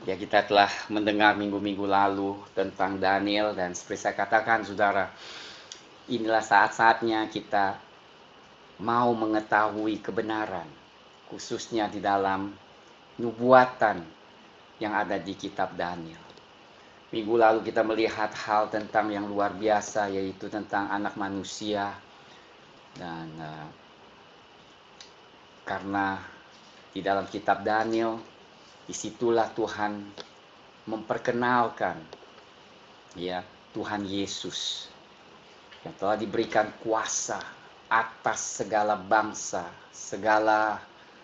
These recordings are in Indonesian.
Ya, kita telah mendengar minggu-minggu lalu tentang Daniel, dan seperti saya katakan, saudara, inilah saat-saatnya kita mau mengetahui kebenaran, khususnya di dalam nubuatan yang ada di kitab Daniel. Minggu lalu kita melihat hal tentang yang luar biasa, yaitu tentang anak manusia. Dan karena di dalam kitab Daniel, disitulah Tuhan memperkenalkan ya Tuhan Yesus yang telah diberikan kuasa atas segala bangsa, segala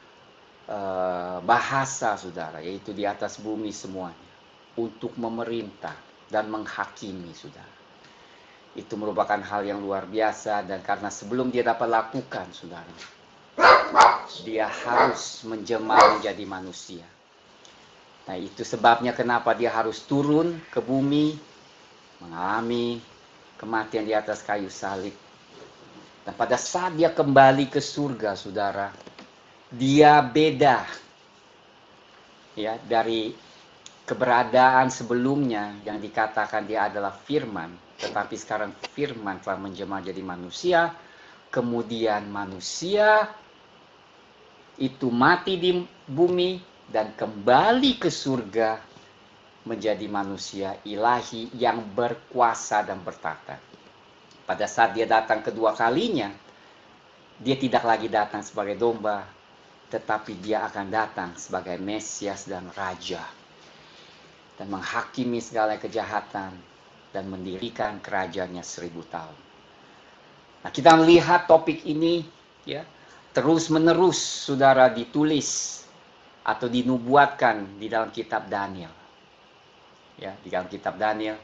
bahasa, saudara, yaitu di atas bumi semuanya, untuk memerintah dan menghakimi, saudara. Itu merupakan hal yang luar biasa, dan karena sebelum dia dapat lakukan, saudara, dia harus menjelma menjadi manusia. Nah, itu sebabnya kenapa dia harus turun ke bumi, mengalami kematian di atas kayu salib. Dan pada saat dia kembali ke surga, saudara, dia beda ya dari keberadaan sebelumnya yang dikatakan dia adalah firman, tetapi sekarang firman telah menjelma jadi manusia. Kemudian manusia itu mati di bumi dan kembali ke surga menjadi manusia ilahi yang berkuasa dan bertata. Pada saat dia datang kedua kalinya, dia tidak lagi datang sebagai domba, tetapi dia akan datang sebagai Mesias dan Raja, dan menghakimi segala kejahatan dan mendirikan kerajaannya 1000 tahun. Nah, kita melihat topik ini ya terus menerus, saudara, ditulis atau dinubuatkan di dalam kitab Daniel. Ya, di dalam kitab Daniel,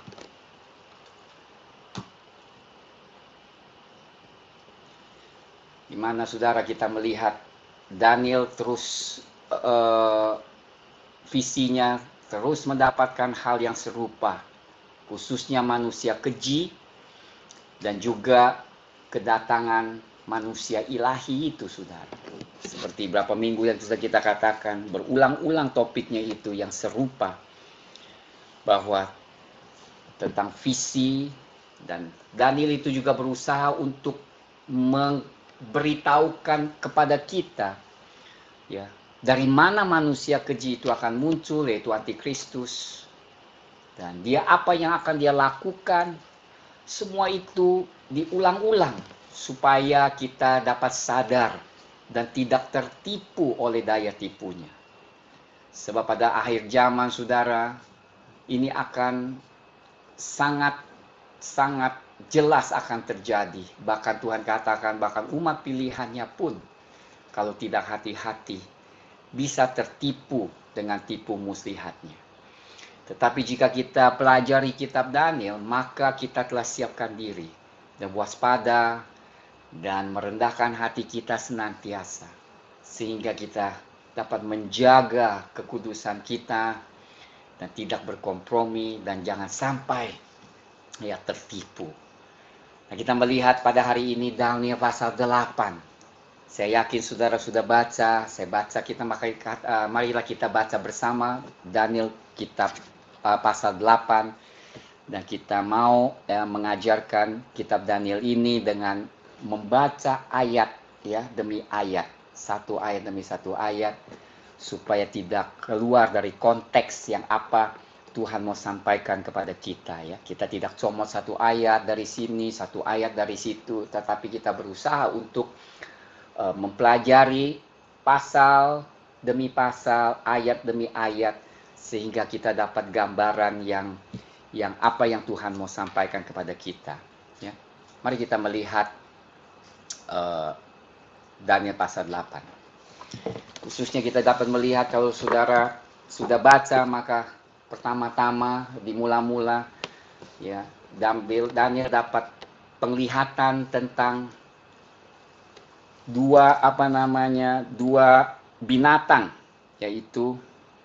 di mana, saudara, kita melihat Daniel terus visinya terus mendapatkan hal yang serupa, khususnya manusia keji dan juga kedatangan manusia ilahi itu, saudara. Seperti berapa minggu yang sudah kita katakan, berulang-ulang topiknya itu yang serupa, bahwa tentang visi, dan Daniel itu juga berusaha untuk memberitahukan kepada kita ya dari mana manusia keji itu akan muncul, yaitu antikristus, dan dia apa yang akan dia lakukan. Semua itu diulang-ulang supaya kita dapat sadar dan tidak tertipu oleh daya tipunya. Sebab pada akhir zaman, saudara, ini akan sangat jelas akan terjadi. Bahkan Tuhan katakan, bahkan umat pilihannya pun kalau tidak hati-hati bisa tertipu dengan tipu muslihatnya. Tetapi jika kita pelajari kitab Daniel, maka kita telah siapkan diri dan waspada dan merendahkan hati kita senantiasa, sehingga kita dapat menjaga kekudusan kita dan tidak berkompromi, dan jangan sampai ya tertipu. Nah, kita melihat pada hari ini Daniel pasal 8. Saya yakin saudara sudah baca, saya baca, marilah kita baca bersama Daniel kitab pasal 8, dan kita mau mengajarkan kitab Daniel ini dengan membaca ayat ya demi ayat, satu ayat demi satu ayat, supaya tidak keluar dari konteks yang apa Tuhan mau sampaikan kepada kita ya. Kita tidak comot satu ayat dari sini, satu ayat dari situ, tetapi kita berusaha untuk mempelajari pasal demi pasal, ayat demi ayat, sehingga kita dapat gambaran yang apa yang Tuhan mau sampaikan kepada kita ya. Mari kita melihat Daniel pasal 8. Khususnya kita dapat melihat, kalau saudara sudah baca, maka pertama-tama di mula-mula ya Daniel dapat penglihatan tentang dua binatang, yaitu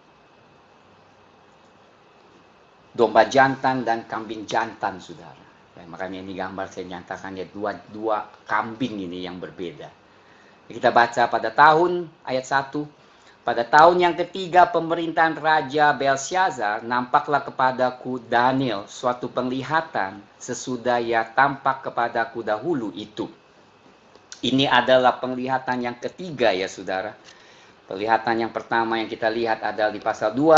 domba jantan dan kambing jantan, saudara. Ya, makanya ini gambar saya nyatakan ya dua kambing ini yang berbeda. Kita baca pada tahun ayat 1. Pada tahun yang ketiga pemerintahan Raja Belshazzar, nampaklah kepadaku Daniel suatu penglihatan sesudah ia tampak kepadaku dahulu itu. Ini adalah penglihatan yang ketiga ya saudara. Penglihatan yang pertama yang kita lihat adalah di pasal 2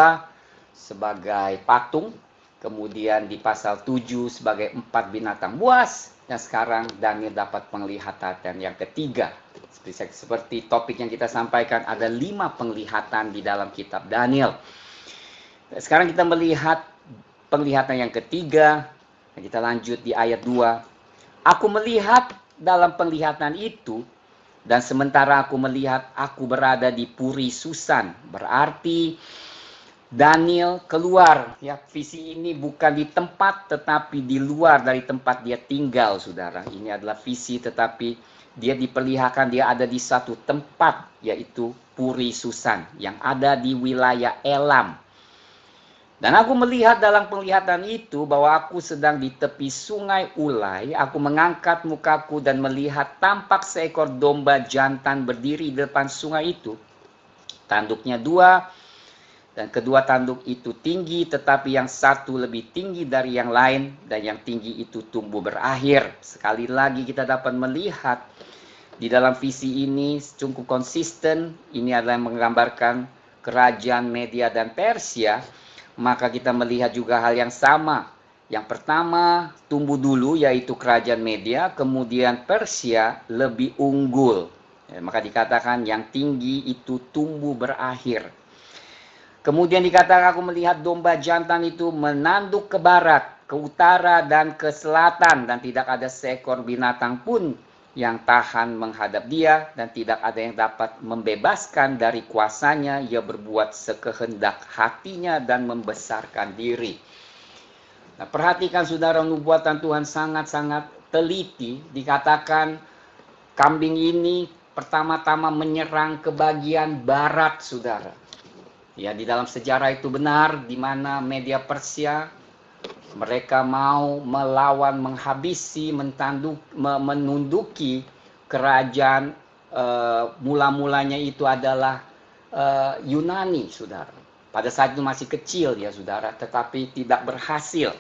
sebagai patung. Kemudian di pasal 7 sebagai 4 binatang buas. Dan sekarang Daniel dapat penglihatan yang ketiga. Seperti topik yang kita sampaikan, ada 5 penglihatan di dalam kitab Daniel. Sekarang kita melihat penglihatan yang ketiga. Kita lanjut di ayat 2. Aku melihat dalam penglihatan itu, dan sementara aku melihat, aku berada di Puri Susan. Berarti Daniel keluar. Ya, visi ini bukan di tempat, tetapi di luar dari tempat dia tinggal, saudara. Ini adalah visi, tetapi dia diperlihatkan dia ada di satu tempat, yaitu Puri Susan, yang ada di wilayah Elam. Dan aku melihat dalam penglihatan itu bahwa aku sedang di tepi sungai Ulai. Aku mengangkat mukaku dan melihat tampak seekor domba jantan berdiri di depan sungai itu. Tanduknya 2, dan kedua tanduk itu tinggi, tetapi yang satu lebih tinggi dari yang lain, dan yang tinggi itu tumbuh berakhir. Sekali lagi kita dapat melihat di dalam visi ini cukup konsisten. Ini adalah yang menggambarkan kerajaan Media dan Persia. Maka kita melihat juga hal yang sama. Yang pertama tumbuh dulu yaitu kerajaan Media, kemudian Persia lebih unggul. Maka dikatakan yang tinggi itu tumbuh berakhir. Kemudian dikatakan aku melihat domba jantan itu menanduk ke barat, ke utara, dan ke selatan. Dan tidak ada seekor binatang pun yang tahan menghadap dia. Dan tidak ada yang dapat membebaskan dari kuasanya. Ia berbuat sekehendak hatinya dan membesarkan diri. Nah, perhatikan saudara, nubuatan Tuhan sangat-sangat teliti. Dikatakan kambing ini pertama-tama menyerang ke bagian barat, saudara. Ya, di dalam sejarah itu benar, di mana Media Persia mereka mau melawan, menghabisi, menunduki kerajaan. Mula-mulanya itu adalah Yunani, saudara. Pada saat itu masih kecil ya, saudara, tetapi tidak berhasil.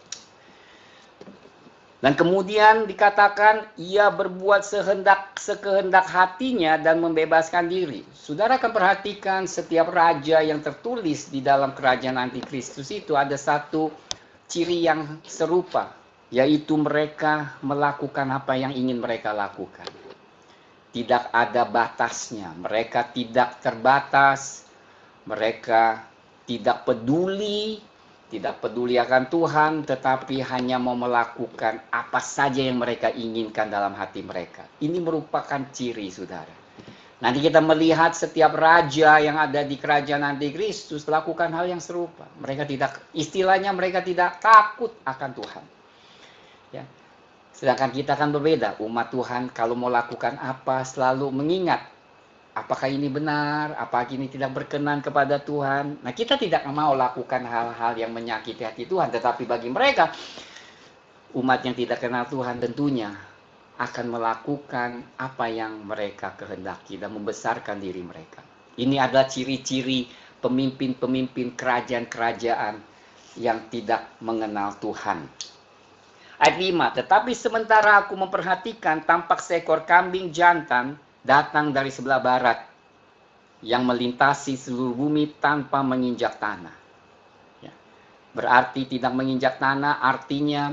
Dan kemudian dikatakan ia berbuat sekehendak hatinya dan membebaskan diri. Saudara akan perhatikan setiap raja yang tertulis di dalam kerajaan antikristus itu ada satu ciri yang serupa, yaitu mereka melakukan apa yang ingin mereka lakukan. Tidak ada batasnya, mereka tidak terbatas, mereka tidak peduli akan Tuhan, tetapi hanya mau melakukan apa saja yang mereka inginkan dalam hati mereka. Ini merupakan ciri, saudara. Nanti kita melihat setiap raja yang ada di kerajaan antikristus lakukan hal yang serupa. Mereka tidak, istilahnya mereka tidak takut akan Tuhan. Ya. Sedangkan kita kan berbeda. Umat Tuhan kalau mau lakukan apa selalu mengingat, apakah ini benar, apakah ini tidak berkenan kepada Tuhan. Nah, kita tidak mau lakukan hal-hal yang menyakiti hati Tuhan. Tetapi bagi mereka, umat yang tidak kenal Tuhan tentunya akan melakukan apa yang mereka kehendaki dan membesarkan diri mereka. Ini adalah ciri-ciri pemimpin-pemimpin kerajaan-kerajaan yang tidak mengenal Tuhan. Ayat 5, tetapi sementara aku memperhatikan tampak seekor kambing jantan datang dari sebelah barat yang melintasi seluruh bumi tanpa menginjak tanah. Ya. Berarti tidak menginjak tanah artinya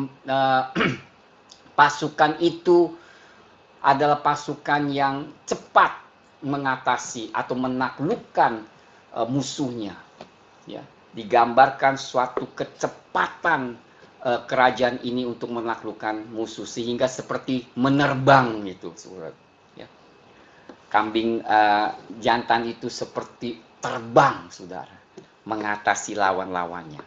pasukan itu adalah pasukan yang cepat mengatasi atau menaklukkan musuhnya. Ya. Digambarkan suatu kecepatan kerajaan ini untuk menaklukkan musuh sehingga seperti menerbang gitu. Kambing jantan itu seperti terbang, saudara, mengatasi lawan-lawannya.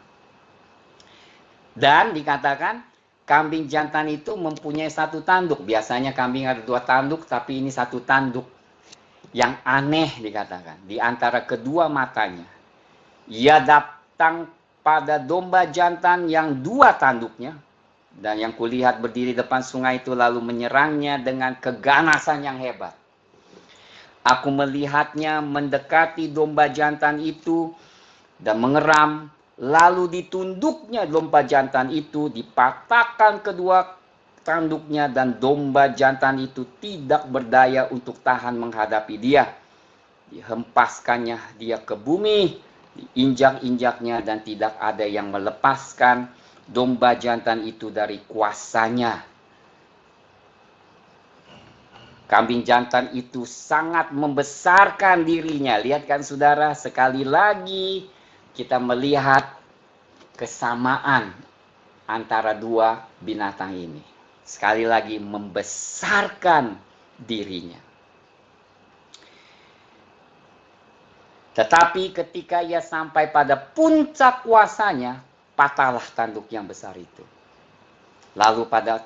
Dan dikatakan kambing jantan itu mempunyai satu tanduk. Biasanya kambing ada 2 tanduk, tapi ini satu tanduk. Yang aneh dikatakan, di antara kedua matanya. Ia datang pada domba jantan yang 2 tanduknya. Dan yang kulihat berdiri depan sungai itu lalu menyerangnya dengan keganasan yang hebat. Aku melihatnya mendekati domba jantan itu dan mengeram. Lalu ditunduknya domba jantan itu, dipatahkan kedua tanduknya, dan domba jantan itu tidak berdaya untuk tahan menghadapi dia. Dihempaskannya dia ke bumi, diinjak-injaknya, dan tidak ada yang melepaskan domba jantan itu dari kuasanya. Kambing jantan itu sangat membesarkan dirinya. Lihat kan saudara, sekali lagi kita melihat kesamaan antara dua binatang ini. Sekali lagi membesarkan dirinya. Tetapi ketika ia sampai pada puncak kuasanya, patahlah tanduk yang besar itu. Lalu pada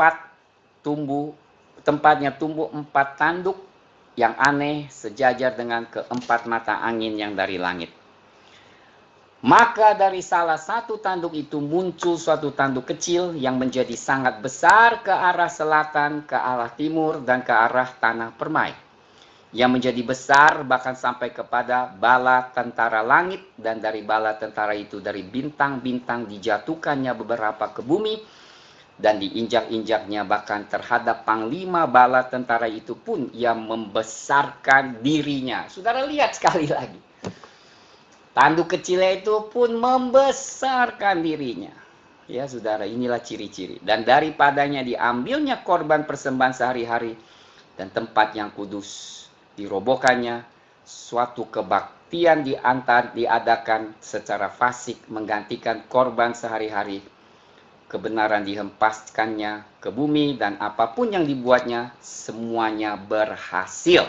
tempatnya tumbuh 4 tanduk yang aneh sejajar dengan keempat mata angin yang dari langit. Maka dari salah satu tanduk itu muncul suatu tanduk kecil yang menjadi sangat besar ke arah selatan, ke arah timur, dan ke arah tanah permai. Yang menjadi besar bahkan sampai kepada bala tentara langit, dan dari bala tentara itu dari bintang-bintang dijatuhkannya beberapa ke bumi, dan diinjak-injaknya bahkan terhadap panglima bala tentara itu pun ia membesarkan dirinya. Saudara lihat sekali lagi. Tanduk kecilnya itu pun membesarkan dirinya. Ya saudara, inilah ciri-ciri. Dan daripadanya diambilnya korban persembahan sehari-hari, dan tempat yang kudus dirobohkannya. Suatu kebaktian diadakan secara fasik menggantikan korban sehari-hari. Kebenaran dihempaskannya ke bumi, dan apapun yang dibuatnya semuanya berhasil.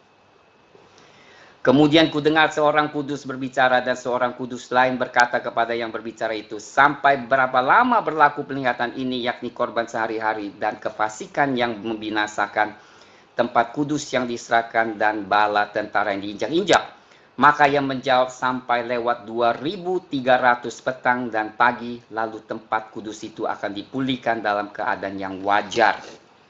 Kemudian kudengar seorang kudus berbicara, dan seorang kudus lain berkata kepada yang berbicara itu, sampai berapa lama berlaku penglihatan ini, yakni korban sehari-hari dan kefasikan yang membinasakan, tempat kudus yang diserahkan, dan bala tentara yang diinjak-injak? Maka yang menjawab, sampai lewat 2300 petang dan pagi, lalu tempat kudus itu akan dipulihkan dalam keadaan yang wajar.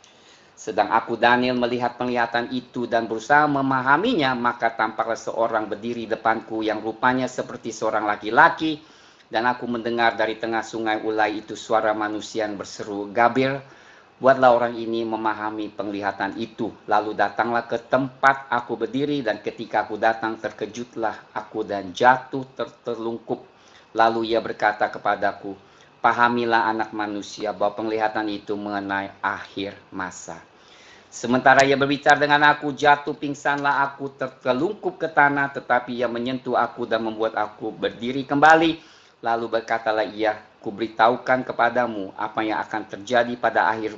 Sedang aku Daniel melihat penglihatan itu dan berusaha memahaminya, maka tampaklah seorang berdiri depanku yang rupanya seperti seorang laki-laki, dan aku mendengar dari tengah sungai Ulai itu suara manusia yang berseru, Gabriel, buatlah orang ini memahami penglihatan itu. Lalu datanglah ke tempat aku berdiri, dan ketika aku datang terkejutlah aku dan jatuh tertelungkup. Lalu ia berkata kepadaku, pahamilah anak manusia bahwa penglihatan itu mengenai akhir masa. Sementara ia berbicara dengan aku, jatuh pingsanlah aku tertelungkup ke tanah, tetapi ia menyentuh aku dan membuat aku berdiri kembali. Lalu berkatalah ia, kuberitahukan kepadamu apa yang akan terjadi pada akhir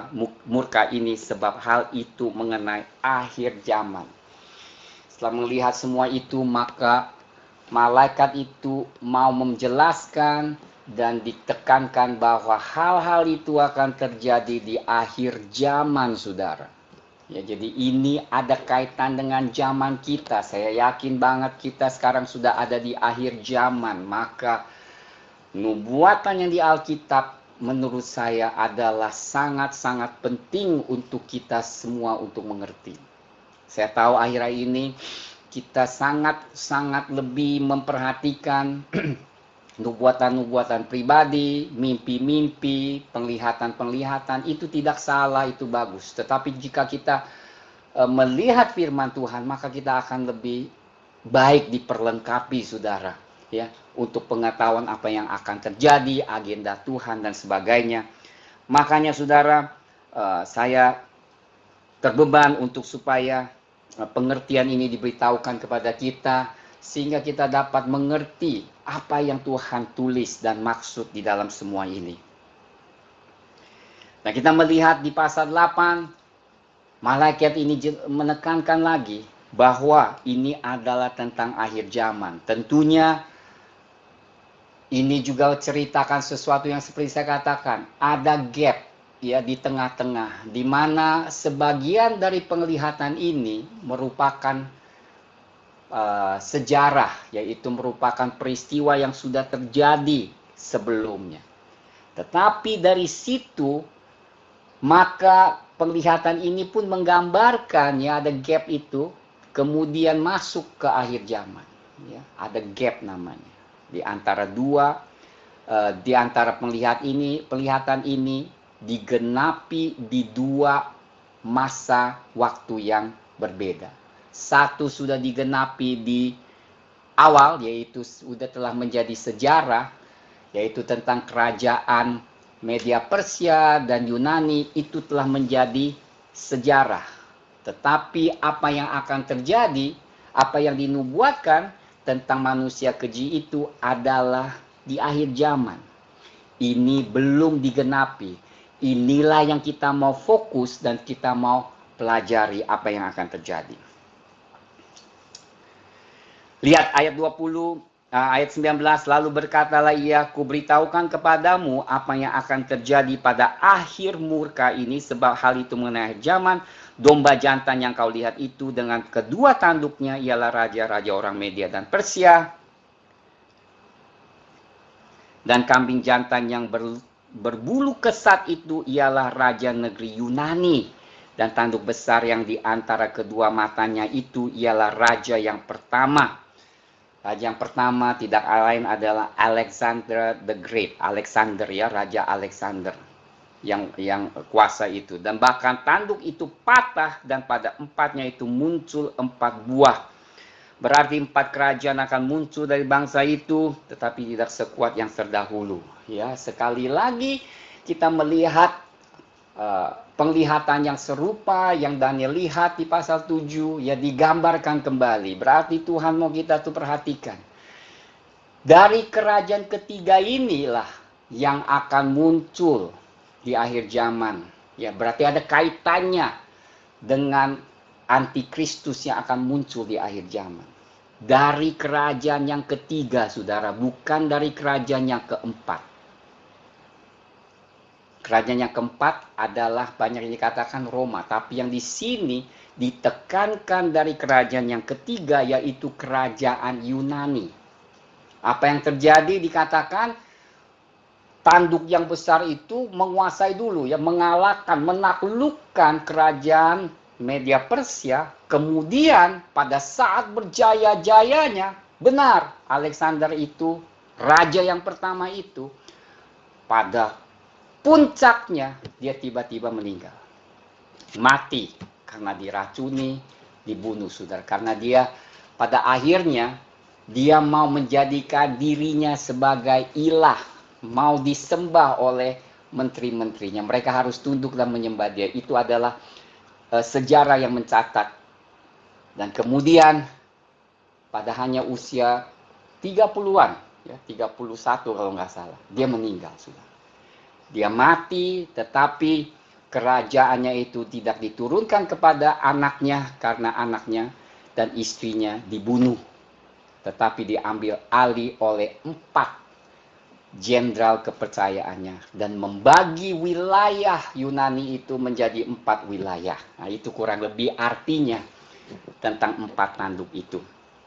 murka ini, sebab hal itu mengenai akhir zaman. Setelah melihat semua itu, maka malaikat itu mau menjelaskan dan ditekankan bahwa hal-hal itu akan terjadi di akhir zaman, saudara. Ya, jadi ini ada kaitan dengan zaman kita. Saya yakin banget kita sekarang sudah ada di akhir zaman. Maka nubuatan yang di Alkitab menurut saya adalah sangat-sangat penting untuk kita semua untuk mengerti. Saya tahu akhir-akhir ini kita sangat-sangat lebih memperhatikan nubuatan-nubuatan pribadi, mimpi-mimpi, penglihatan-penglihatan, itu tidak salah, itu bagus. Tetapi jika kita melihat firman Tuhan, maka kita akan lebih baik diperlengkapi, saudara, ya, untuk pengetahuan apa yang akan terjadi, agenda Tuhan dan sebagainya. Makanya saudara, saya terbeban untuk supaya pengertian ini diberitahukan kepada kita, sehingga kita dapat mengerti apa yang Tuhan tulis dan maksud di dalam semua ini. Nah, kita melihat di pasal 8, malaikat ini menekankan lagi bahwa ini adalah tentang akhir zaman. Tentunya ini juga ceritakan sesuatu yang seperti saya katakan, ada gap ya di tengah-tengah, di mana sebagian dari penglihatan ini merupakan sejarah, yaitu merupakan peristiwa yang sudah terjadi sebelumnya. Tetapi dari situ maka penglihatan ini pun menggambarkan, ya, ada gap itu, kemudian masuk ke akhir zaman. Ya, ada gap namanya di antara di antara penglihatan ini digenapi di dua masa waktu yang berbeda. Satu sudah digenapi di awal, yaitu sudah telah menjadi sejarah, yaitu tentang kerajaan Media Persia dan Yunani, itu telah menjadi sejarah. Tetapi apa yang akan terjadi, apa yang dinubuatkan tentang manusia keji itu adalah di akhir zaman. Ini belum digenapi. Inilah yang kita mau fokus dan kita mau pelajari apa yang akan terjadi. Lihat ayat 20, ayat 19, lalu berkatalah ia, kuberitahukan kepadamu apa yang akan terjadi pada akhir murka ini, sebab hal itu mengenai zaman. Domba jantan yang kau lihat itu dengan kedua tanduknya ialah raja-raja orang Media dan Persia. Dan kambing jantan yang berbulu kesat itu ialah raja negeri Yunani. Dan tanduk besar yang di antara kedua matanya itu ialah raja yang pertama. Raja yang pertama tidak lain adalah Alexander the Great. Alexander ya, Raja Alexander yang kuasa itu. Dan bahkan tanduk itu patah dan pada empatnya itu muncul 4 buah. Berarti 4 kerajaan akan muncul dari bangsa itu, tetapi tidak sekuat yang terdahulu. Ya, sekali lagi kita melihat penglihatan yang serupa yang Daniel lihat di pasal 7, ya digambarkan kembali. Berarti Tuhan mau kita tuh perhatikan. Dari kerajaan ketiga inilah yang akan muncul di akhir zaman. Ya, berarti ada kaitannya dengan antikristus yang akan muncul di akhir zaman. Dari kerajaan yang ketiga, saudara, bukan dari kerajaan yang keempat. Kerajaan yang keempat adalah banyak yang dikatakan Roma, tapi yang di sini ditekankan dari kerajaan yang ketiga, yaitu kerajaan Yunani. Apa yang terjadi dikatakan tanduk yang besar itu menguasai dulu, ya, mengalahkan, menaklukkan kerajaan Media Persia. Kemudian pada saat berjaya-jayanya, benar, Alexander itu, raja yang pertama itu, pada puncaknya dia tiba-tiba meninggal. Mati karena diracuni, dibunuh, saudara. Karena dia pada akhirnya dia mau menjadikan dirinya sebagai ilah, mau disembah oleh menteri-menterinya. Mereka harus tunduk dan menyembah dia. Itu adalah sejarah yang mencatat. Dan kemudian pada hanya usia 30-an, ya, 31 kalau nggak salah, dia meninggal, sudah. Dia mati, tetapi kerajaannya itu tidak diturunkan kepada anaknya, karena anaknya dan istrinya dibunuh, tetapi diambil alih oleh 4 jenderal kepercayaannya dan membagi wilayah Yunani itu menjadi 4 wilayah. Nah, itu kurang lebih artinya tentang 4 tanduk itu.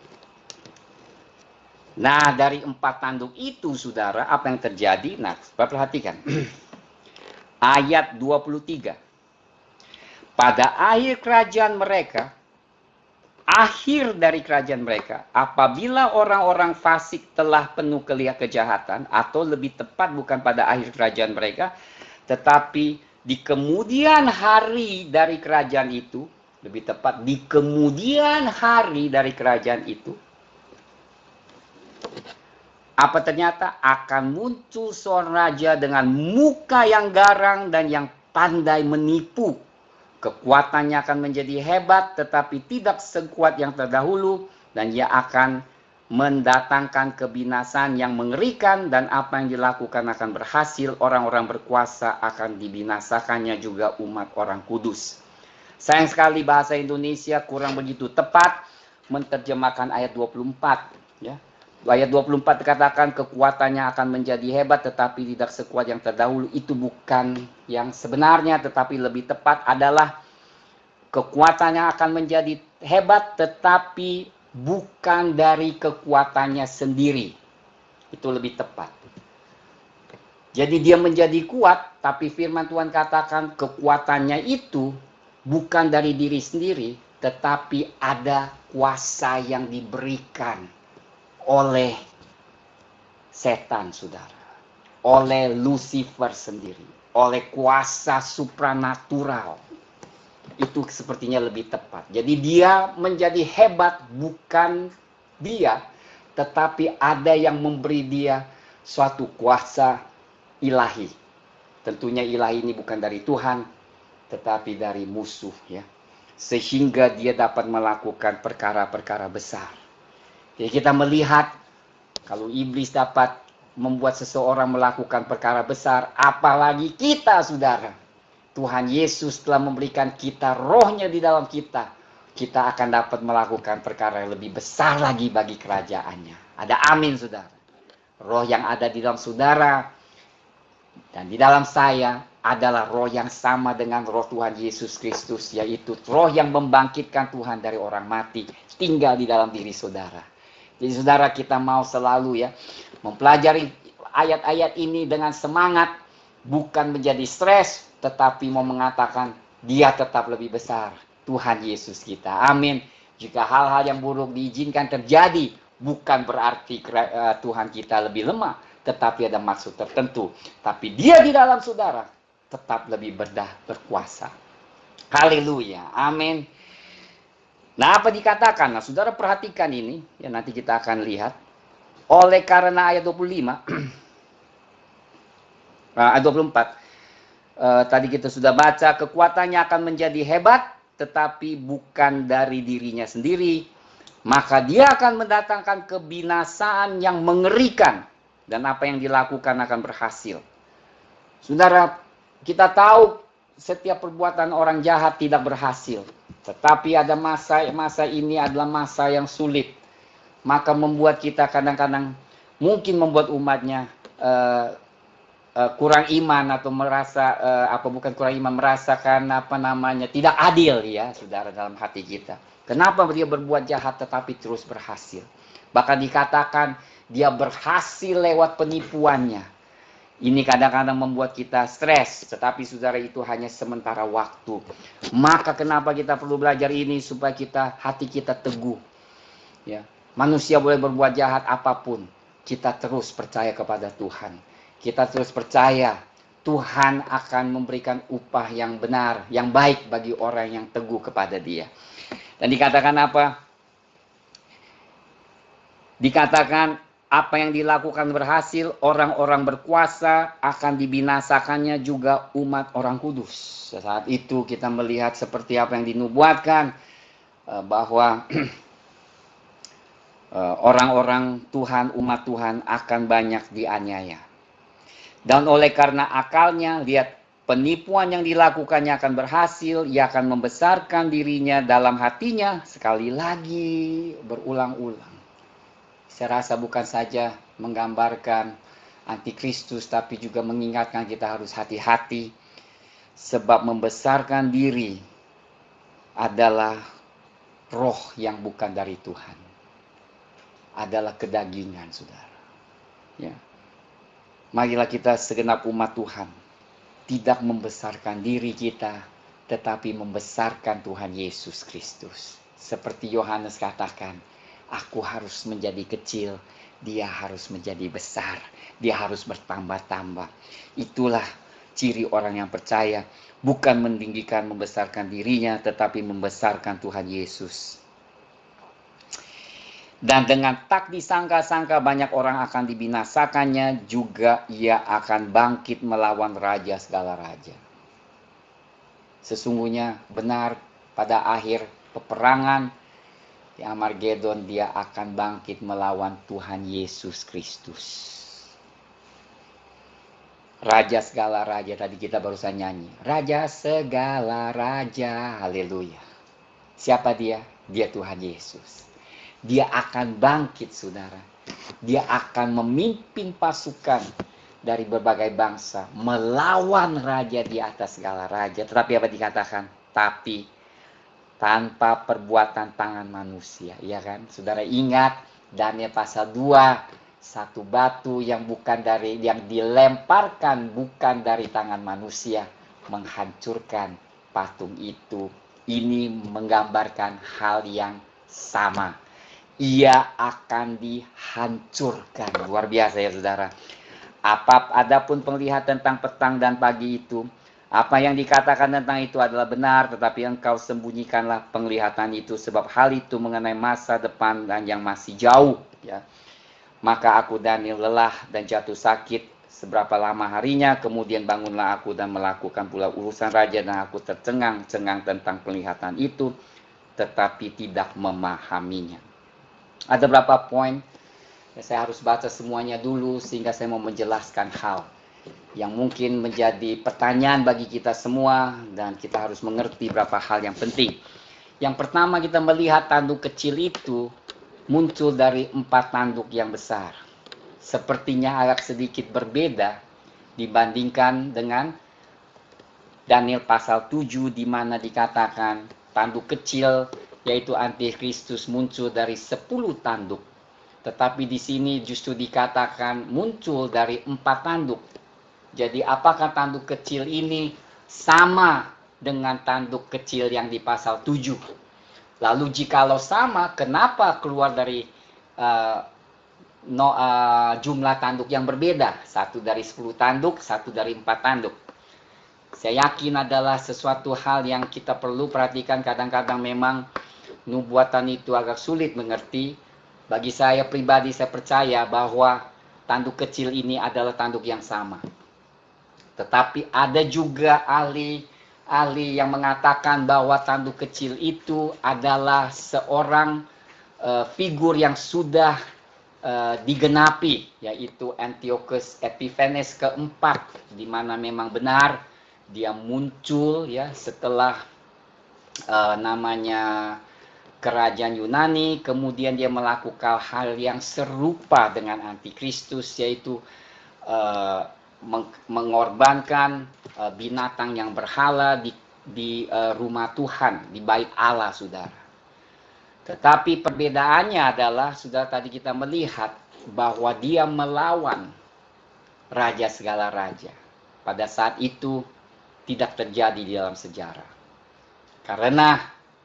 Nah, dari 4 tanduk itu, saudara, apa yang terjadi? Nah, perhatikan. Ayat 23. Pada akhir kerajaan mereka, akhir dari kerajaan mereka, apabila orang-orang fasik telah penuh kejahatan, atau lebih tepat bukan pada akhir kerajaan mereka, tetapi di kemudian hari dari kerajaan itu, lebih tepat di kemudian hari dari kerajaan itu, apa ternyata akan muncul seorang raja dengan muka yang garang dan yang pandai menipu. Kekuatannya akan menjadi hebat, tetapi tidak sekuat yang terdahulu, dan ia akan mendatangkan kebinasan yang mengerikan, dan apa yang dilakukan akan berhasil. Orang-orang berkuasa akan dibinasakannya, juga umat orang kudus. Sayang sekali bahasa Indonesia kurang begitu tepat menerjemahkan ayat 24, ya. Ayat 24 dikatakan kekuatannya akan menjadi hebat tetapi tidak sekuat yang terdahulu. Itu bukan yang sebenarnya, tetapi lebih tepat adalah kekuatannya akan menjadi hebat tetapi bukan dari kekuatannya sendiri. Itu lebih tepat. Jadi dia menjadi kuat, tapi firman Tuhan katakan kekuatannya itu bukan dari diri sendiri, tetapi ada kuasa yang diberikan oleh setan, saudara. Oleh Lucifer sendiri. Oleh kuasa supranatural. Itu sepertinya lebih tepat. Jadi dia menjadi hebat bukan dia, tetapi ada yang memberi dia suatu kuasa ilahi. Tentunya ilahi ini bukan dari Tuhan, tetapi dari musuh, ya. Sehingga dia dapat melakukan perkara-perkara besar. Jadi kita melihat kalau iblis dapat membuat seseorang melakukan perkara besar, apalagi kita, saudara. Tuhan Yesus telah memberikan kita rohnya di dalam kita. Kita akan dapat melakukan perkara yang lebih besar lagi bagi kerajaannya. Ada amin, saudara. Roh yang ada di dalam saudara dan di dalam saya adalah roh yang sama dengan roh Tuhan Yesus Kristus, yaitu roh yang membangkitkan Tuhan dari orang mati, tinggal di dalam diri saudara. Jadi saudara, kita mau selalu ya mempelajari ayat-ayat ini dengan semangat, bukan menjadi stres, tetapi mau mengatakan dia tetap lebih besar, Tuhan Yesus kita. Amin. Jika hal-hal yang buruk diizinkan terjadi, bukan berarti Tuhan kita lebih lemah, tetapi ada maksud tertentu. Tapi dia di dalam saudara tetap lebih berkuasa. Haleluya. Amin. Nah, apa dikatakan? Nah, saudara perhatikan ini, ya nanti kita akan lihat. Oleh karena ayat 25, ayat 24, tadi kita sudah baca, kekuatannya akan menjadi hebat, tetapi bukan dari dirinya sendiri. Maka dia akan mendatangkan kebinasaan yang mengerikan, dan apa yang dilakukan akan berhasil. Saudara, kita tahu setiap perbuatan orang jahat tidak berhasil. Tetapi ada masa ini adalah masa yang sulit. Maka membuat kita kadang-kadang mungkin membuat umatnya kurang iman atau merasa merasakan tidak adil, ya saudara, dalam hati kita. Kenapa dia berbuat jahat tetapi terus berhasil? Bahkan dikatakan dia berhasil lewat penipuannya. Ini kadang-kadang membuat kita stres, tetapi saudara, itu hanya sementara waktu. Maka kenapa kita perlu belajar ini? Supaya hati kita teguh. Ya, manusia boleh berbuat jahat apapun, kita terus percaya kepada Tuhan. Kita terus percaya Tuhan akan memberikan upah yang benar, yang baik bagi orang yang teguh kepada Dia. Dan dikatakan apa? Dikatakan apa yang dilakukan berhasil, orang-orang berkuasa akan dibinasakannya juga umat orang kudus. Saat itu kita melihat seperti apa yang dinubuatkan, bahwa orang-orang Tuhan, umat Tuhan akan banyak dianiaya. Dan oleh karena akalnya, lihat, penipuan yang dilakukannya akan berhasil, ia akan membesarkan dirinya dalam hatinya, sekali lagi berulang-ulang. Saya rasa bukan saja menggambarkan antikristus, tapi juga mengingatkan kita harus hati-hati. Sebab membesarkan diri adalah roh yang bukan dari Tuhan. Adalah kedagingan, saudara. Ya. Marilah kita segenap umat Tuhan tidak membesarkan diri kita, tetapi membesarkan Tuhan Yesus Kristus. Seperti Yohanes katakan, aku harus menjadi kecil, dia harus menjadi besar, dia harus bertambah-tambah. Itulah ciri orang yang percaya, bukan meninggikan, membesarkan dirinya, tetapi membesarkan Tuhan Yesus. Dan dengan tak disangka-sangka banyak orang akan dibinasakannya, juga ia akan bangkit melawan raja segala raja. Sesungguhnya benar pada akhir peperangan di Armageddon dia akan bangkit melawan Tuhan Yesus Kristus. Raja segala raja, tadi kita barusan nyanyi. Raja segala raja, haleluya. Siapa dia? Dia Tuhan Yesus. Dia akan bangkit, saudara. Dia akan memimpin pasukan dari berbagai bangsa melawan raja di atas segala raja. Tetapi apa dikatakan? Tapi tanpa perbuatan tangan manusia, ya kan? Saudara ingat Daniel pasal 2, satu batu yang dilemparkan bukan dari tangan manusia menghancurkan patung itu. Ini menggambarkan hal yang sama. Ia akan dihancurkan. Luar biasa ya saudara. Adapun penglihatan tentang petang dan pagi itu, apa yang dikatakan tentang itu adalah benar, tetapi engkau sembunyikanlah penglihatan itu, sebab hal itu mengenai masa depan dan yang masih jauh. Ya. Maka aku Daniel lelah dan jatuh sakit seberapa lama harinya, kemudian bangunlah aku dan melakukan pula urusan raja, dan aku tercengang-cengang tentang penglihatan itu, tetapi tidak memahaminya. Ada beberapa poin, saya harus baca semuanya dulu sehingga saya mau menjelaskan hal yang mungkin menjadi pertanyaan bagi kita semua, dan kita harus mengerti beberapa hal yang penting. Yang pertama, kita melihat tanduk kecil itu muncul dari 4 tanduk yang besar. Sepertinya agak sedikit berbeda dibandingkan dengan Daniel pasal 7 di mana dikatakan tanduk kecil yaitu antikristus muncul dari 10 tanduk. Tetapi di sini justru dikatakan muncul dari 4 tanduk. Jadi apakah tanduk kecil ini sama dengan tanduk kecil yang di pasal 7? Lalu jikalau sama, kenapa keluar dari jumlah tanduk yang berbeda? Satu dari 10 tanduk, satu dari 4 tanduk. Saya yakin adalah sesuatu hal yang kita perlu perhatikan. Kadang-kadang memang nubuatan itu agak sulit mengerti. Bagi saya pribadi, saya percaya bahwa tanduk kecil ini adalah tanduk yang sama. Tetapi ada juga ahli yang mengatakan bahwa tanduk kecil itu adalah seorang figur yang sudah digenapi, yaitu Antiochus Epiphanes keempat, di mana memang benar dia muncul ya setelah namanya kerajaan Yunani, kemudian dia melakukan hal yang serupa dengan antikristus, yaitu mengorbankan binatang yang berhala di rumah Tuhan, di bait Allah, saudara. Tetapi perbedaannya adalah, saudara, tadi kita melihat bahwa dia melawan raja segala raja. Pada saat itu tidak terjadi di dalam sejarah. Karena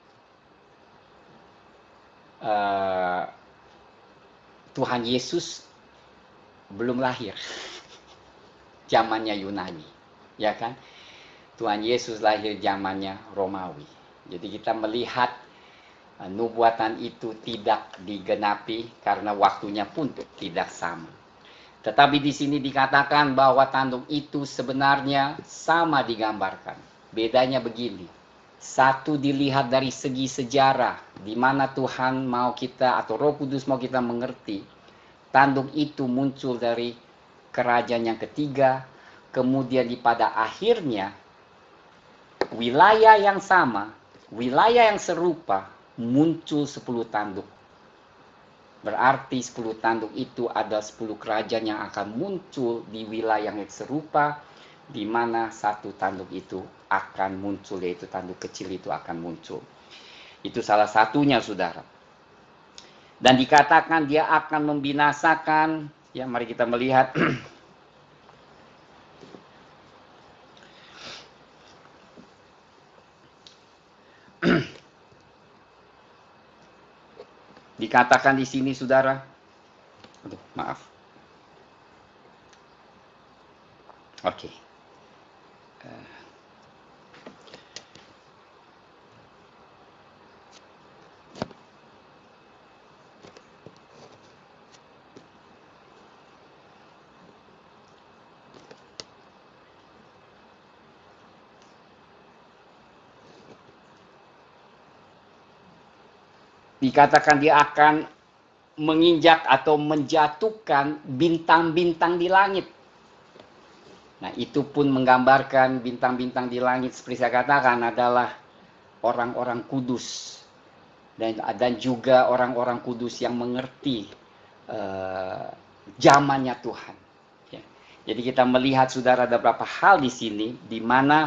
Tuhan Yesus belum lahir. Zamannya Yunani, ya kan? Tuhan Yesus lahir zamannya Romawi. Jadi kita melihat nubuatan itu tidak digenapi karena waktunya pun tidak sama. Tetapi di sini dikatakan bahwa tanduk itu sebenarnya sama digambarkan. Bedanya begini. Satu dilihat dari segi sejarah, di mana Tuhan mau kita atau Roh Kudus mau kita mengerti. Tanduk itu muncul dari kerajaan yang ketiga, kemudian pada akhirnya wilayah yang sama, wilayah yang serupa muncul 10 tanduk. Berarti 10 tanduk itu ada 10 kerajaan yang akan muncul di wilayah yang serupa, di mana satu tanduk itu akan muncul, yaitu tanduk kecil itu akan muncul. Itu salah satunya, saudara. Dan dikatakan dia akan membinasakan, ya mari kita melihat. Dikatakan di sini, saudara. Aduh, maaf. Oke. Dikatakan dia akan menginjak atau menjatuhkan bintang-bintang di langit. Nah, itu pun menggambarkan bintang-bintang di langit, seperti saya katakan, adalah orang-orang kudus. Dan juga orang-orang kudus yang mengerti zamannya Tuhan. Ya. Jadi kita melihat, saudara, ada beberapa hal di sini, di mana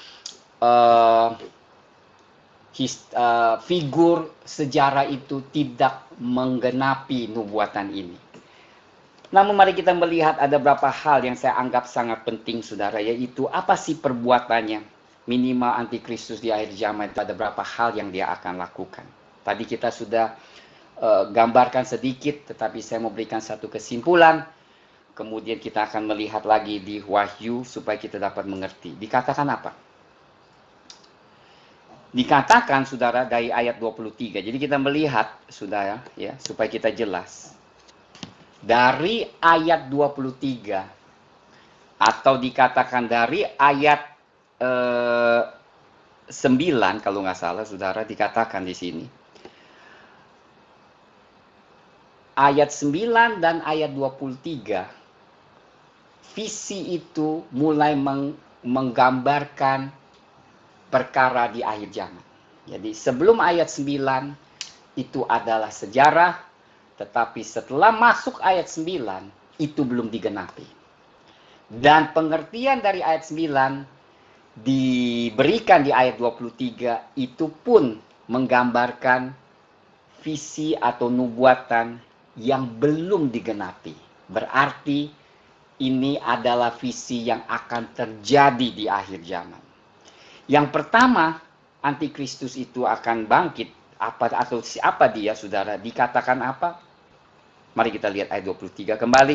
figur sejarah itu tidak menggenapi nubuatan ini. Namun mari kita melihat ada beberapa hal yang saya anggap sangat penting, saudara, yaitu apa sih perbuatannya. Minimal antikristus di akhir zaman itu ada beberapa hal yang dia akan lakukan. Tadi kita sudah gambarkan sedikit, tetapi saya mau berikan satu kesimpulan. Kemudian kita akan melihat lagi di Wahyu supaya kita dapat mengerti. Dikatakan apa? Dikatakan, saudara, dari ayat 23. Jadi kita melihat, saudara, ya, supaya kita jelas. Dari ayat 23, atau dikatakan dari ayat 9, kalau nggak salah, saudara, dikatakan di sini. Ayat 9 dan ayat 23, visi itu mulai menggambarkan perkara di akhir zaman. Jadi sebelum ayat 9 itu adalah sejarah, tetapi setelah masuk ayat 9 itu belum digenapi. Dan pengertian dari ayat 9 diberikan di ayat 23 itu pun menggambarkan visi atau nubuatan yang belum digenapi. Berarti ini adalah visi yang akan terjadi di akhir zaman. Yang pertama, antikristus itu akan bangkit. Atau siapa dia, saudara? Dikatakan apa? Mari kita lihat ayat 23 kembali.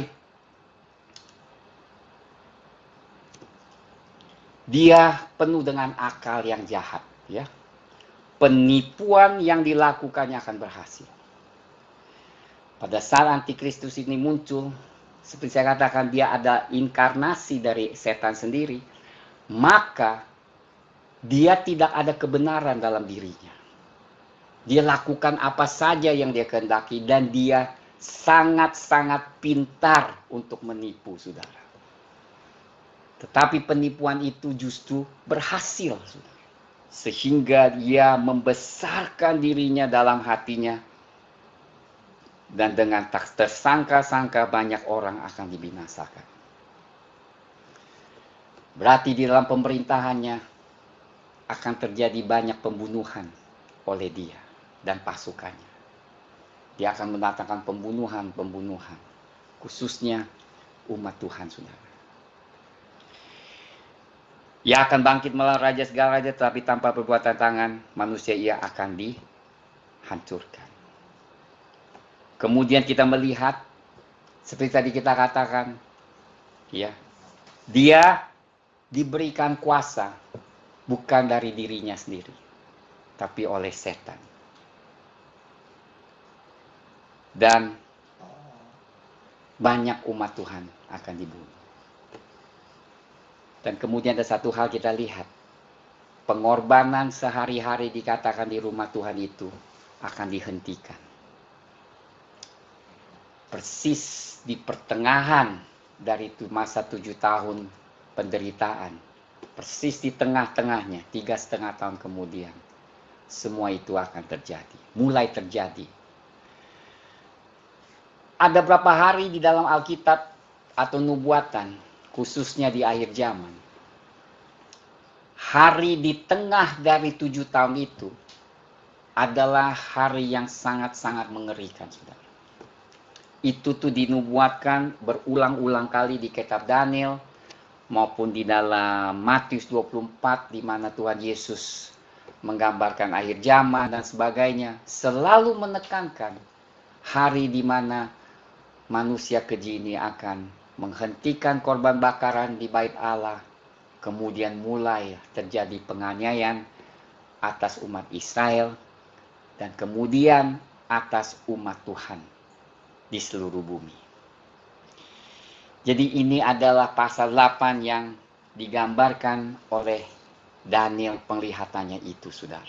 Dia penuh dengan akal yang jahat, ya. Penipuan yang dilakukannya akan berhasil. Pada saat antikristus ini muncul, seperti saya katakan, dia ada inkarnasi dari setan sendiri, maka dia tidak ada kebenaran dalam dirinya. Dia lakukan apa saja yang dia kehendaki, dan dia sangat-sangat pintar untuk menipu, saudara. Tetapi penipuan itu justru berhasil, saudara. Sehingga dia membesarkan dirinya dalam hatinya, dan dengan tak tersangka-sangka banyak orang akan dibinasakan. Berarti di dalam pemerintahannya akan terjadi banyak pembunuhan oleh dia dan pasukannya. Dia akan mendatangkan pembunuhan, khususnya umat Tuhan, saudara. Ia akan bangkit melawan raja segala raja, tetapi tanpa perbuatan tangan manusia ia akan dihancurkan. Kemudian kita melihat, seperti tadi kita katakan, ya, dia diberikan kuasa bukan dari dirinya sendiri, tapi oleh setan. Dan banyak umat Tuhan akan dibunuh. Dan kemudian ada satu hal kita lihat, pengorbanan sehari-hari dikatakan di rumah Tuhan itu akan dihentikan. Persis di pertengahan dari masa 7 tahun penderitaan, persis di tengah-tengahnya, 3,5 tahun kemudian, semua itu akan terjadi, mulai terjadi. Ada berapa hari di dalam Alkitab atau nubuatan, khususnya di akhir zaman, hari di tengah dari 7 tahun itu adalah hari yang sangat-sangat mengerikan, saudara. Itu tuh dinubuatkan berulang-ulang kali di kitab Daniel maupun di dalam Matius 24, di mana Tuhan Yesus menggambarkan akhir zaman dan sebagainya, selalu menekankan hari di mana manusia keji ini akan menghentikan korban bakaran di bait Allah, kemudian mulai terjadi penganiayaan atas umat Israel, dan kemudian atas umat Tuhan di seluruh bumi. Jadi ini adalah pasal 8 yang digambarkan oleh Daniel penglihatannya itu, saudara.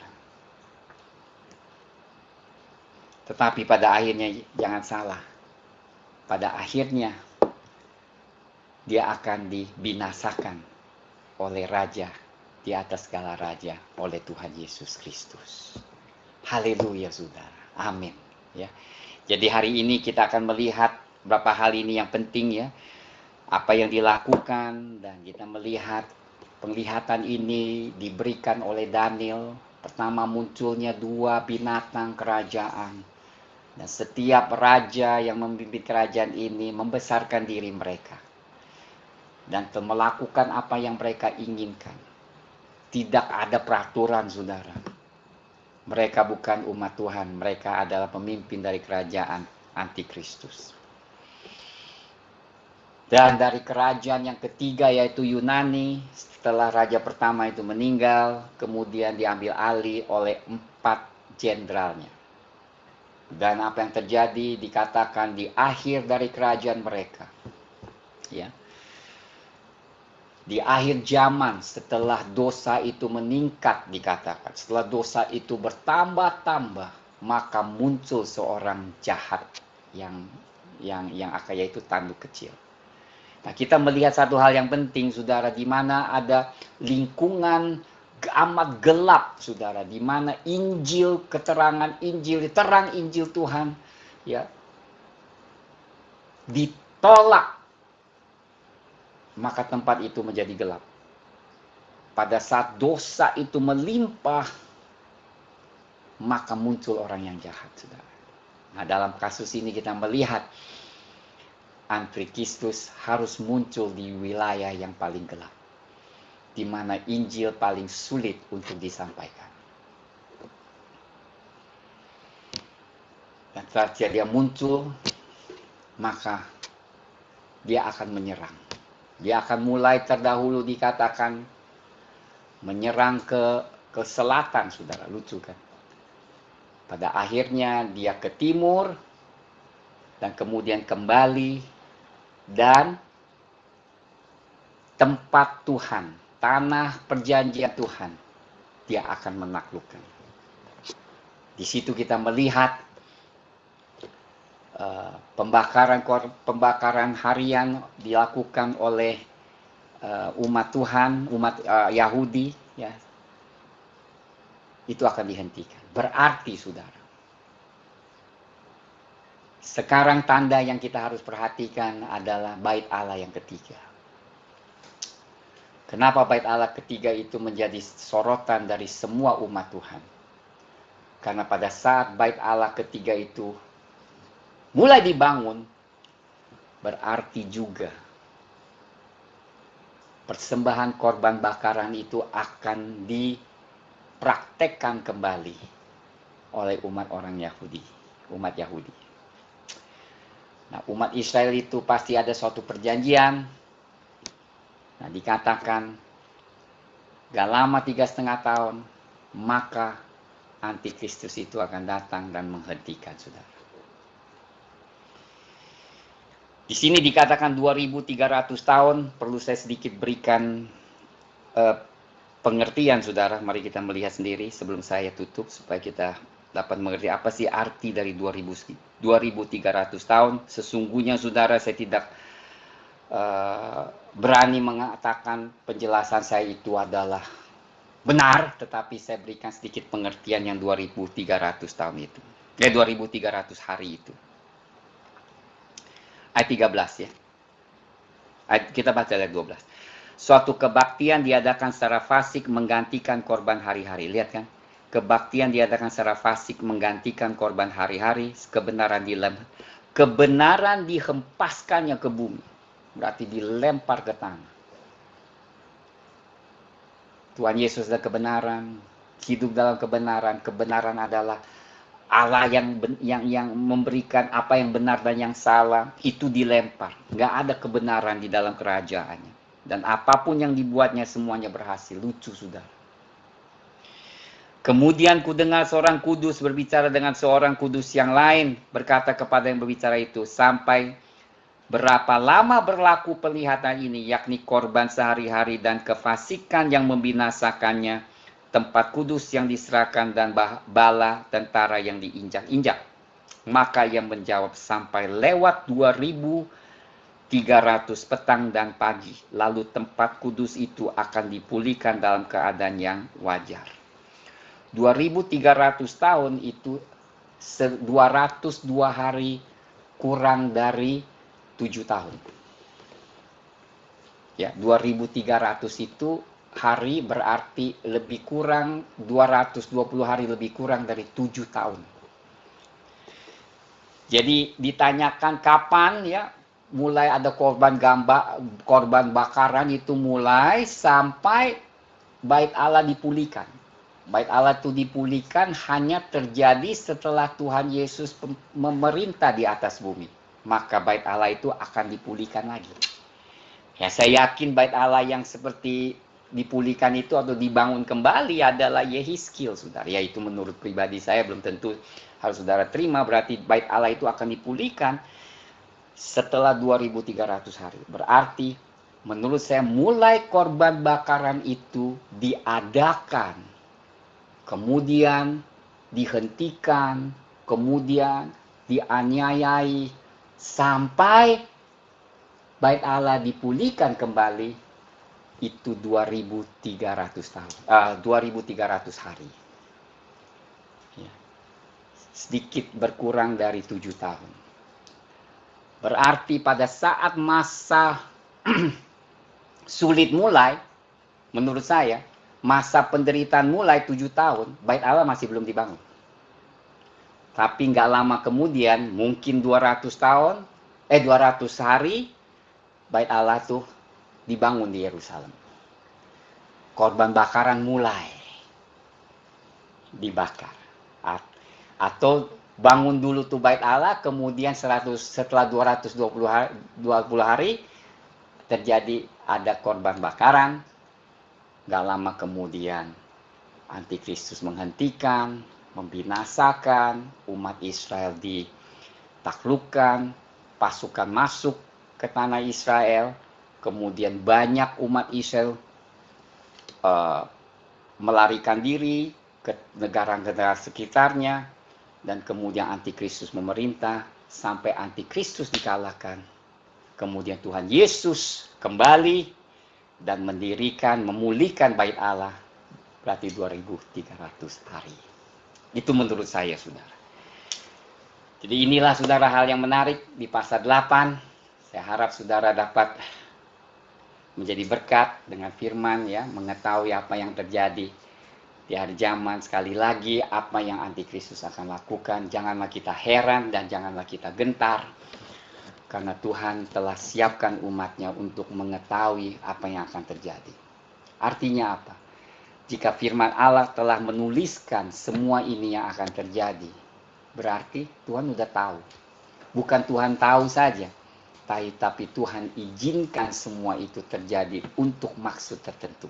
Tetapi pada akhirnya jangan salah, pada akhirnya dia akan dibinasakan oleh raja di atas segala raja, oleh Tuhan Yesus Kristus. Haleluya, saudara. Amin. Ya. Jadi hari ini kita akan melihat beberapa hal ini yang penting, ya. Apa yang dilakukan, dan kita melihat penglihatan ini diberikan oleh Daniel. Pertama, munculnya 2 binatang kerajaan. Dan setiap raja yang memimpin kerajaan ini membesarkan diri mereka dan melakukan apa yang mereka inginkan. Tidak ada peraturan, saudara. Mereka bukan umat Tuhan, mereka adalah pemimpin dari kerajaan antikristus. Dan dari kerajaan yang ketiga yaitu Yunani, setelah raja pertama itu meninggal, kemudian diambil alih oleh 4 jenderalnya. Dan apa yang terjadi dikatakan di akhir dari kerajaan mereka. Ya. Di akhir zaman setelah dosa itu meningkat dikatakan, setelah dosa itu bertambah-tambah, maka muncul seorang jahat yang yaitu tanduk kecil. Nah, kita melihat satu hal yang penting, saudara, di mana ada lingkungan amat gelap, saudara, di mana Injil, keterangan Injil, terang Injil Tuhan, ya, ditolak, maka tempat itu menjadi gelap. Pada saat dosa itu melimpah, maka muncul orang yang jahat, saudara. Nah, dalam kasus ini kita melihat Antikristus harus muncul di wilayah yang paling gelap, di mana Injil paling sulit untuk disampaikan. Dan saat dia muncul, maka dia akan menyerang. Dia akan mulai terdahulu dikatakan menyerang ke selatan, saudara. Lucu kan? Pada akhirnya dia ke timur, dan kemudian kembali, dan tempat Tuhan, tanah perjanjian Tuhan, dia akan menaklukkan. Di situ kita melihat pembakaran harian dilakukan oleh umat Tuhan, umat Yahudi, ya, itu akan dihentikan. Berarti, saudara, sekarang tanda yang kita harus perhatikan adalah bait Allah yang ketiga. Kenapa bait Allah ketiga itu menjadi sorotan dari semua umat Tuhan? Karena pada saat bait Allah ketiga itu mulai dibangun, berarti juga persembahan korban bakaran itu akan dipraktekkan kembali oleh umat orang Yahudi, umat Yahudi. Nah, umat Israel itu pasti ada suatu perjanjian. Nah, dikatakan gak lama 3,5 tahun, maka Antikristus itu akan datang dan menghentikan, saudara. Di sini dikatakan 2300 tahun, perlu saya sedikit berikan pengertian, saudara. Mari kita melihat sendiri sebelum saya tutup supaya kita dapat mengerti apa sih arti dari 2300 tahun. Sesungguhnya, saudara, saya tidak berani mengatakan penjelasan saya itu adalah benar, tetapi saya berikan sedikit pengertian yang 2300 tahun itu. 2300 hari itu. Ayat 13 ya. Kita baca ayat 12. Suatu kebaktian diadakan secara fasik menggantikan korban hari-hari. Lihat kan? Kebaktian diadakan secara fasik menggantikan korban hari-hari, kebenaran dihempaskannya ke bumi, berarti dilempar ke tanah. Tuhan Yesus adalah kebenaran, hidup dalam kebenaran. Kebenaran adalah Allah yang memberikan apa yang benar dan yang salah, itu dilempar. Nggak ada kebenaran di dalam kerajaannya. Dan apapun yang dibuatnya semuanya berhasil. Lucu, saudara. Kemudian kudengar seorang kudus berbicara dengan seorang kudus yang lain, berkata kepada yang berbicara itu, sampai berapa lama berlaku penglihatan ini, yakni korban sehari-hari dan kefasikan yang membinasakannya, tempat kudus yang diserahkan dan bala tentara yang diinjak-injak. Maka ia menjawab, sampai lewat 2300 petang dan pagi, lalu tempat kudus itu akan dipulihkan dalam keadaan yang wajar. 2300 tahun itu 202 hari kurang dari 7 tahun. Ya, 2300 itu hari berarti lebih kurang 220 hari lebih kurang dari 7 tahun. Jadi ditanyakan kapan ya mulai ada korban bakaran itu mulai sampai bait Allah dipulihkan. Bait Allah itu dipulihkan hanya terjadi setelah Tuhan Yesus memerintah di atas bumi. Maka bait Allah itu akan dipulihkan lagi. Ya, saya yakin bait Allah yang seperti dipulihkan itu atau dibangun kembali adalah Yehezkiel, saudara. Ya, itu menurut pribadi saya belum tentu harus saudara terima. Berarti bait Allah itu akan dipulihkan setelah 2300 hari. Berarti menurut saya mulai korban bakaran itu diadakan, kemudian dihentikan, kemudian dianiayai sampai bait Allah dipulihkan kembali itu 2300 tahun, 2300 hari. Ya. Sedikit berkurang dari 7 tahun. Berarti pada saat masa sulit mulai, menurut saya, masa penderitaan mulai 7 tahun, bait Allah masih belum dibangun. Tapi nggak lama kemudian, mungkin 200 hari, bait Allah tuh dibangun di Yerusalem. Korban bakaran mulai dibakar. Atau bangun dulu tuh bait Allah, kemudian setelah 220 hari, terjadi ada korban bakaran. Gak lama kemudian Antikristus menghentikan, membinasakan, umat Israel ditaklukkan, pasukan masuk ke tanah Israel, kemudian banyak umat Israel melarikan diri ke negara-negara sekitarnya, dan kemudian Antikristus memerintah sampai Antikristus dikalahkan. Kemudian Tuhan Yesus kembali dan memulihkan bait Allah, berarti 2300 hari. Itu menurut saya, saudara. Jadi inilah, saudara, hal yang menarik di pasal 8. Saya harap saudara dapat menjadi berkat dengan firman, ya, mengetahui apa yang terjadi di hari zaman. Sekali lagi, apa yang Antikristus akan lakukan, janganlah kita heran dan janganlah kita gentar, karena Tuhan telah siapkan umatnya untuk mengetahui apa yang akan terjadi. Artinya apa? Jika firman Allah telah menuliskan semua ini yang akan terjadi, berarti Tuhan sudah tahu. Bukan Tuhan tahu saja, tapi Tuhan izinkan semua itu terjadi untuk maksud tertentu.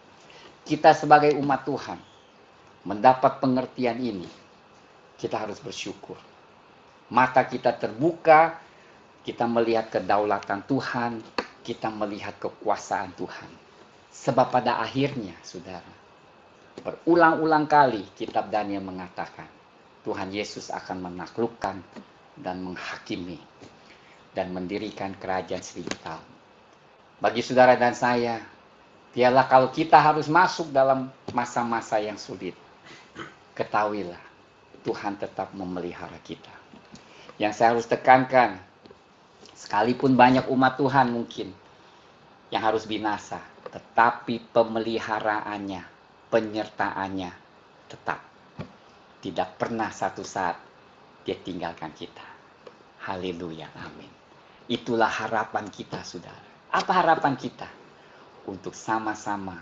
Kita sebagai umat Tuhan mendapat pengertian ini, kita harus bersyukur. Mata kita terbuka, kita melihat kedaulatan Tuhan, kita melihat kekuasaan Tuhan. Sebab pada akhirnya, saudara, berulang-ulang kali kitab Daniel mengatakan, Tuhan Yesus akan menaklukkan dan menghakimi dan mendirikan kerajaan 1000 tahun. Bagi saudara dan saya, biarlah kalau kita harus masuk dalam masa-masa yang sulit, ketahuilah Tuhan tetap memelihara kita. Yang saya harus tekankan, sekalipun banyak umat Tuhan mungkin yang harus binasa, tetapi pemeliharaannya, penyertaannya tetap. Tidak pernah satu saat dia tinggalkan kita. Haleluya, amin. Itulah harapan kita, saudara. Apa harapan kita? Untuk sama-sama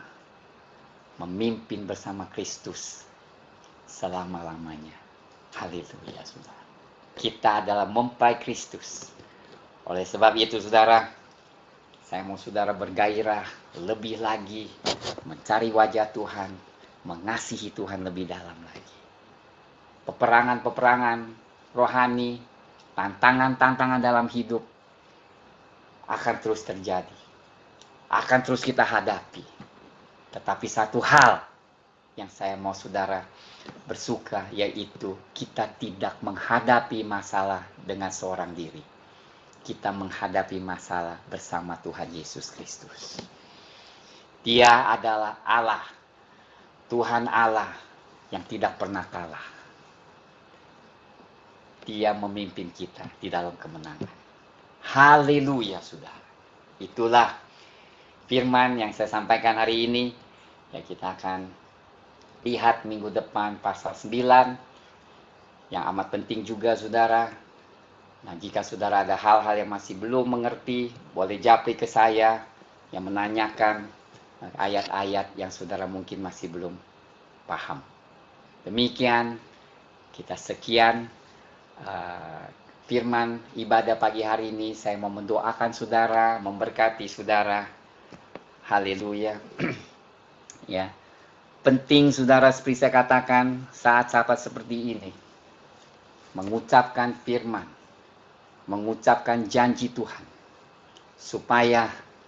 memimpin bersama Kristus selama-lamanya. Haleluya, saudara. Kita adalah mempelai Kristus. Oleh sebab itu, saudara, saya mau saudara bergairah lebih lagi mencari wajah Tuhan, mengasihi Tuhan lebih dalam lagi. Peperangan-peperangan rohani, tantangan-tantangan dalam hidup akan terus terjadi, akan terus kita hadapi. Tetapi satu hal yang saya mau saudara bersuka, yaitu kita tidak menghadapi masalah dengan seorang diri. Kita menghadapi masalah bersama Tuhan Yesus Kristus. Dia adalah Allah, Tuhan Allah yang tidak pernah kalah. Dia memimpin kita di dalam kemenangan. Haleluya, saudara. Itulah firman yang saya sampaikan hari ini. Ya, kita akan lihat minggu depan pasal 9 yang amat penting juga, saudara. Nah, jika saudara ada hal-hal yang masih belum mengerti, boleh japri ke saya yang menanyakan ayat-ayat yang saudara mungkin masih belum paham. Demikian, kita sekian firman ibadah pagi hari ini. Saya mau mendoakan saudara, memberkati saudara. Haleluya. Ya. Penting saudara, seperti saya katakan, saat-saat seperti ini mengucapkan firman, mengucapkan janji Tuhan, supaya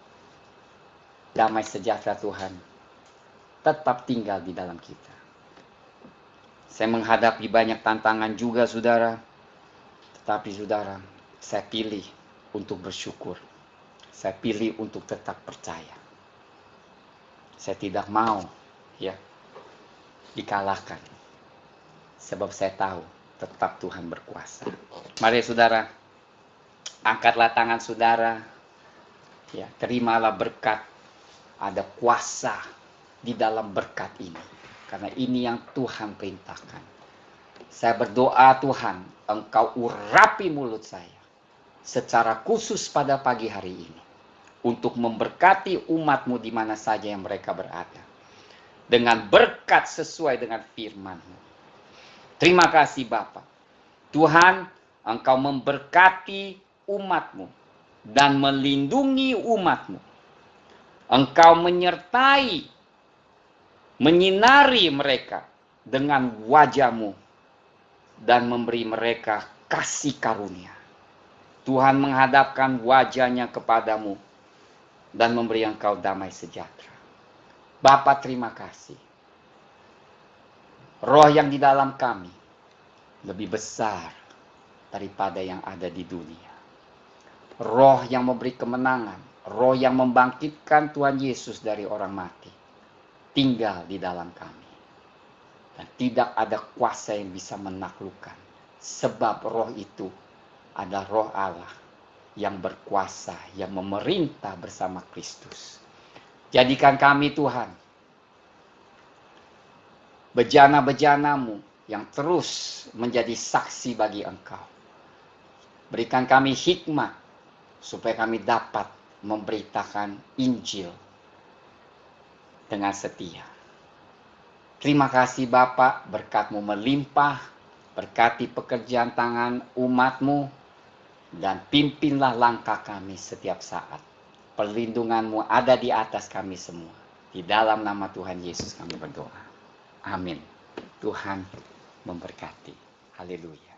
damai sejahtera Tuhan tetap tinggal di dalam kita. Saya menghadapi banyak tantangan juga saudara, tetapi saudara, saya pilih untuk bersyukur. Saya pilih untuk tetap percaya. Saya tidak mau dikalahkan, sebab saya tahu tetap Tuhan berkuasa. Mari saudara, angkatlah tangan saudara, terimalah berkat. Ada kuasa di dalam berkat ini, karena ini yang Tuhan perintahkan. Saya berdoa, Tuhan, Engkau urapi mulut saya secara khusus pada pagi hari ini, untuk memberkati umat-Mu di mana saja yang mereka berada, dengan berkat sesuai dengan firman-Mu. Terima kasih Bapa. Tuhan, Engkau memberkati umat-Mu dan melindungi umat-Mu. Engkau menyertai, menyinari mereka dengan wajah-Mu dan memberi mereka kasih karunia. Tuhan menghadapkan wajahnya kepadamu dan memberi engkau damai sejahtera. Bapa, terima kasih. Roh yang di dalam kami lebih besar daripada yang ada di dunia. Roh yang memberi kemenangan, roh yang membangkitkan Tuhan Yesus dari orang mati, tinggal di dalam kami. Dan tidak ada kuasa yang bisa menaklukkan, sebab roh itu adalah roh Allah yang berkuasa, yang memerintah bersama Kristus. Jadikan kami Tuhan bejana-bejana-Mu yang terus menjadi saksi bagi Engkau. Berikan kami hikmat supaya kami dapat memberitakan Injil dengan setia. Terima kasih Bapa, berkat-Mu melimpah, berkati pekerjaan tangan umat-Mu, dan pimpinlah langkah kami setiap saat. Perlindungan-Mu ada di atas kami semua. Di dalam nama Tuhan Yesus kami berdoa. Amin. Tuhan memberkati. Haleluya.